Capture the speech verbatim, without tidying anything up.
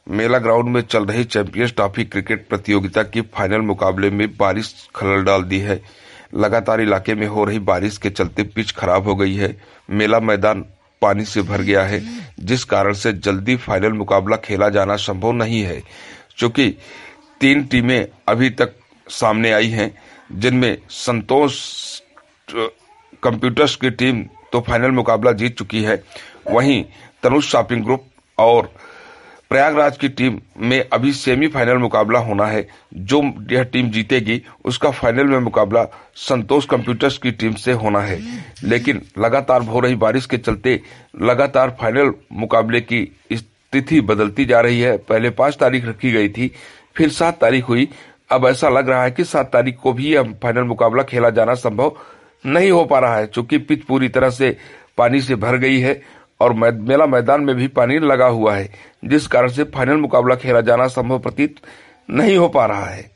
मेला ground में चल रही चैंपियंस ट्रॉफी क्रिकेट प्रतियोगिता की फाइनल मुकाबले में बारिश खलल डाल दी है। लगातार इलाके में हो रही बारिश के चलते पिच खराब हो गई है। मेला मैदान पानी से भर गया है, जिस कारण से जल्दी फाइनल मुकाबला खेला जाना संभव नहीं है। चूंकि तीन टीमें अभी तक सामने आई हैं, जिनमें संतोष कंप्यूटर्स की टीम तो फाइनल मुकाबला जीत चुकी है, वहीं तनुष शॉपिंग ग्रुप और प्रयागराज की टीम में अभी सेमीफाइनल मुकाबला होना है। जो यह टीम जीतेगी उसका फाइनल में मुकाबला संतोष कंप्यूटर्स की टीम से होना है। लेकिन लगातार हो रही बारिश के चलते लगातार फाइनल मुकाबले की तिथि बदलती जा रही है। पहले पांच तारीख रखी गई थी, फिर सात तारीख हुई। अब ऐसा लग रहा है कि सात तारीख को भी यह फाइनल मुकाबला खेला जाना संभव नहीं हो पा रहा है, चूंकि पिच पूरी तरह से पानी से भर गई है और मेला मैदान में भी पानी लगा हुआ है, जिस कारण से फाइनल मुकाबला खेला जाना संभव प्रतीत नहीं हो पा रहा है।